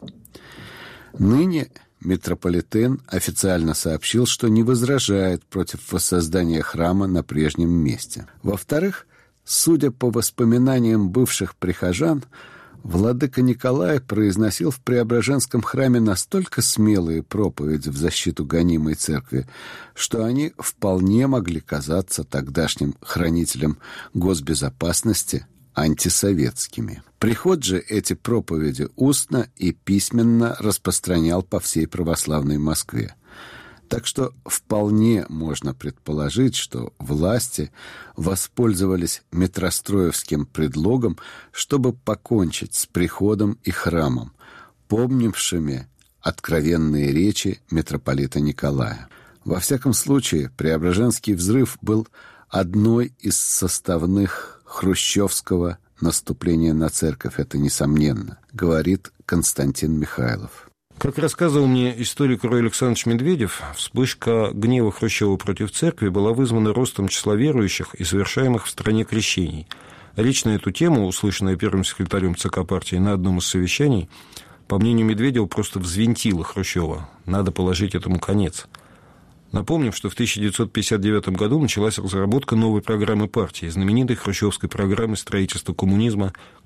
Ныне митрополитен официально сообщил, что не возражает против воссоздания храма на прежнем месте. Во-вторых, судя по воспоминаниям бывших прихожан, владыка Николай произносил в Преображенском храме настолько смелые проповеди в защиту гонимой церкви, что они вполне могли казаться тогдашним хранителям госбезопасности антисоветскими. Приход же эти проповеди устно и письменно распространял по всей православной Москве. Так что вполне можно предположить, что власти воспользовались метростроевским предлогом, чтобы покончить с приходом и храмом, помнившими откровенные речи митрополита Николая. Во всяком случае, Преображенский взрыв был одной из составных хрущевского наступления на церковь, это несомненно, говорит Константин Михайлов. Как рассказывал мне историк Рой Александрович Медведев, вспышка гнева Хрущева против церкви была вызвана ростом числа верующих и совершаемых в стране крещений. Речь на эту тему, услышанная первым секретарем ЦК партии на одном из совещаний, по мнению Медведева, просто взвинтила Хрущева. Надо положить этому конец. Напомним, что в 1959 году началась разработка новой программы партии, знаменитой хрущевской программы строительства коммунизма к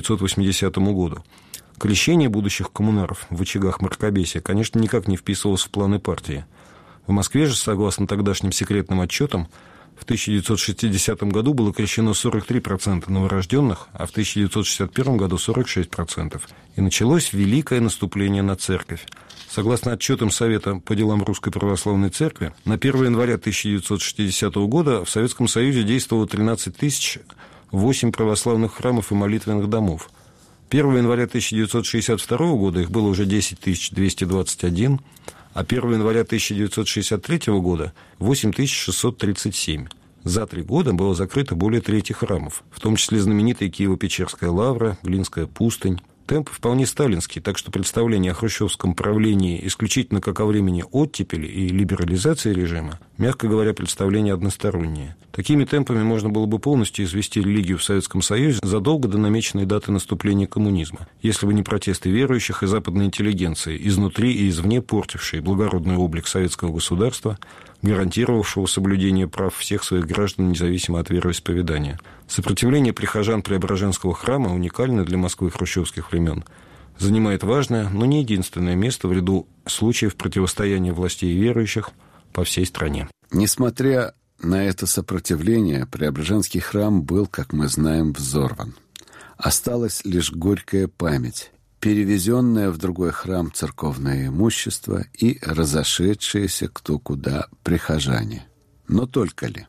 1980 году. Крещение будущих коммунаров в очагах мракобесия, конечно, никак не вписывалось в планы партии. В Москве же, согласно тогдашним секретным отчетам, в 1960 году было крещено 43% новорожденных, а в 1961 году 46%. И началось великое наступление на церковь. Согласно отчетам Совета по делам Русской Православной Церкви, на 1 января 1960 года в Советском Союзе действовало 13 008 православных храмов и молитвенных домов. 1 января 1962 года их было уже 10 221, а 1 января 1963 года – 8 637. За 3 года было закрыто более трети храмов, в том числе знаменитая Киево-Печерская лавра, Глинская пустынь. Темп вполне сталинский, так что представление о хрущевском правлении исключительно как о времени оттепели и либерализации режима, мягко говоря, представление одностороннее. Такими темпами можно было бы полностью извести религию в Советском Союзе задолго до намеченной даты наступления коммунизма, если бы не протесты верующих и западной интеллигенции, изнутри и извне портившие благородный облик советского государства, гарантировавшего соблюдение прав всех своих граждан, независимо от вероисповедания. Сопротивление прихожан Преображенского храма, уникально для Москвы хрущевских времен, занимает важное, но не единственное место в ряду случаев противостояния властей и верующих по всей стране. Несмотря на это сопротивление, Преображенский храм был, как мы знаем, взорван. Осталась лишь горькая память, перевезенное в другой храм церковное имущество и разошедшиеся кто куда прихожане. Но только ли?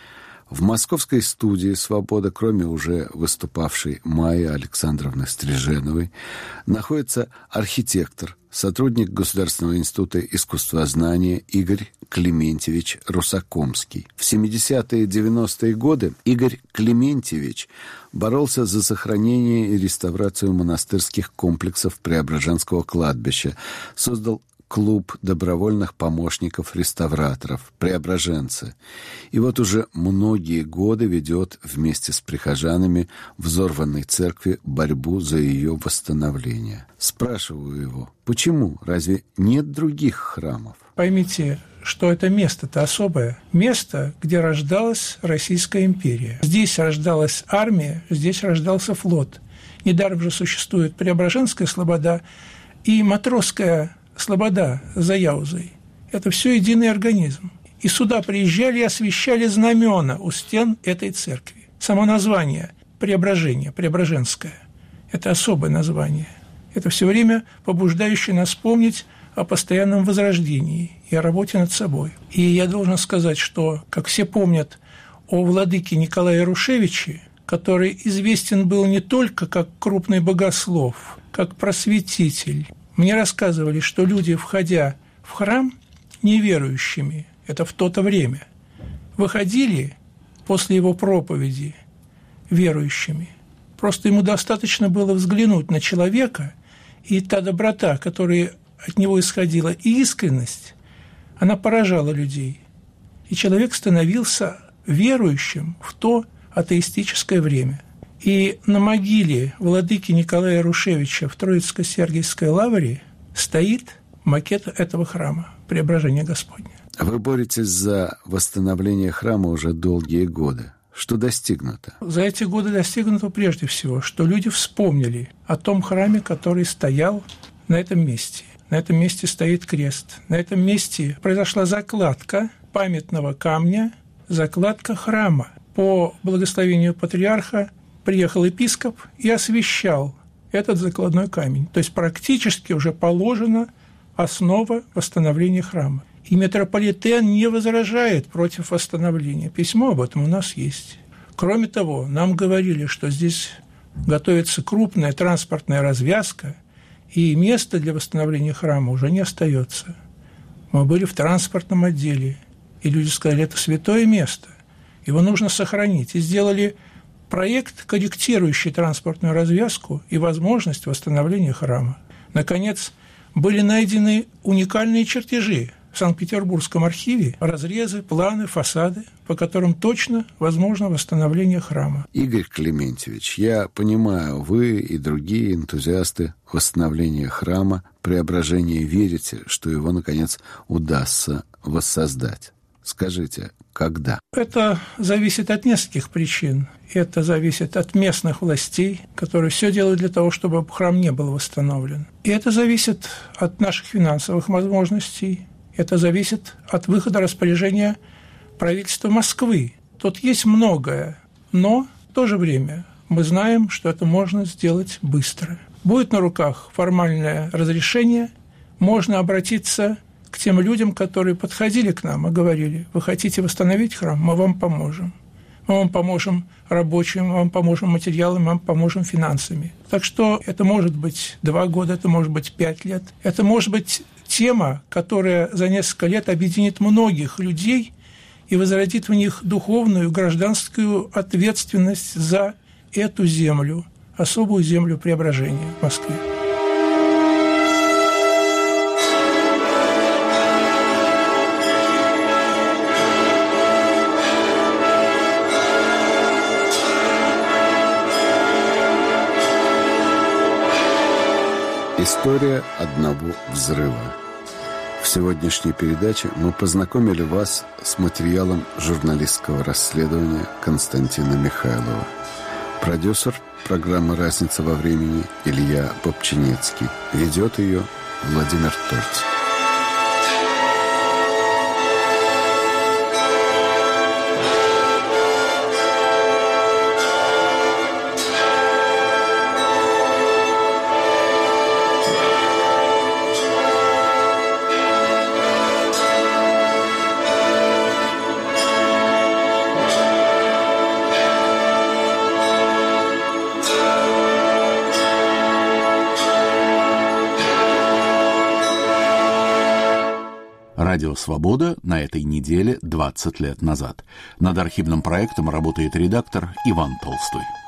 В московской студии «Свобода», кроме уже выступавшей Майи Александровны Стриженовой, находится архитектор, сотрудник Государственного института искусствознания Игорь Климентьевич Русакомский. В 70-е и 90-е годы Игорь Климентьевич боролся за сохранение и реставрацию монастырских комплексов Преображенского кладбища, создал клуб добровольных помощников-реставраторов «Преображенцы». И вот уже многие годы ведет вместе с прихожанами взорванной церкви борьбу за ее восстановление. Спрашиваю его, почему? Разве нет других храмов? Поймите, что это место-то особое. Место, где рождалась Российская империя. Здесь рождалась армия, здесь рождался флот. Недаром же существует Преображенская слобода и Матросская слобода за Яузой. Это все единый организм. И сюда приезжали и освещали знамена у стен этой церкви. Само название Преображение, Преображенское – это особое название. Это все время побуждающее нас помнить о постоянном возрождении и о работе над собой. И я должен сказать, что, как все помнят о владыке Николае Ярушевиче, который известен был не только как крупный богослов, как просветитель. Мне рассказывали, что люди, входя в храм неверующими, это в то-то время, выходили после его проповеди верующими. Просто ему достаточно было взглянуть на человека, и та доброта, которая от него исходила, и искренность, она поражала людей. И человек становился верующим в то атеистическое время. И на могиле владыки Николая Ярушевича в Троицко-Сергиевской лавре стоит макет этого храма «Преображение Господне». Вы боретесь за восстановление храма уже долгие годы. Что достигнуто? За эти годы достигнуто прежде всего, что люди вспомнили о том храме, который стоял на этом месте. На этом месте стоит крест. На этом месте произошла закладка памятного камня, закладка храма. По благословению патриарха приехал епископ и освящал этот закладной камень. То есть практически уже положена основа восстановления храма. И митрополитен не возражает против восстановления. Письмо об этом у нас есть. Кроме того, нам говорили, что здесь готовится крупная транспортная развязка, и места для восстановления храма уже не остается. Мы были в транспортном отделе, и люди сказали, это святое место, его нужно сохранить. И сделали проект, корректирующий транспортную развязку и возможность восстановления храма. Наконец, были найдены уникальные чертежи в Санкт-Петербургском архиве, разрезы, планы, фасады, по которым точно возможно восстановление храма. Игорь Климентьевич, я понимаю, вы и другие энтузиасты восстановления храма, Преображения, верите, что его, наконец, удастся воссоздать. Скажите, когда? Это зависит от нескольких причин. Это зависит от местных властей, которые все делают для того, чтобы храм не был восстановлен. И это зависит от наших финансовых возможностей. Это зависит от выхода распоряжения правительства Москвы. Тут есть многое, но в то же время мы знаем, что это можно сделать быстро. Будет на руках формальное разрешение, можно обратиться к тем людям, которые подходили к нам и говорили, вы хотите восстановить храм, мы вам поможем. Мы вам поможем рабочим, мы вам поможем материалами, мы вам поможем финансами. Так что это может быть 2 года, это может быть 5 лет. Это может быть тема, которая за несколько лет объединит многих людей и возродит в них духовную, гражданскую ответственность за эту землю, особую землю Преображения в Москве. История одного взрыва. В сегодняшней передаче мы познакомили вас с материалом журналистского расследования Константина Михайлова. Продюсер программы «Разница во времени» Илья Бобчинецкий. Ведет ее Владимир Тольц. Радио «Свобода» на этой неделе 20 лет назад. Над архивным проектом работает редактор Иван Толстой.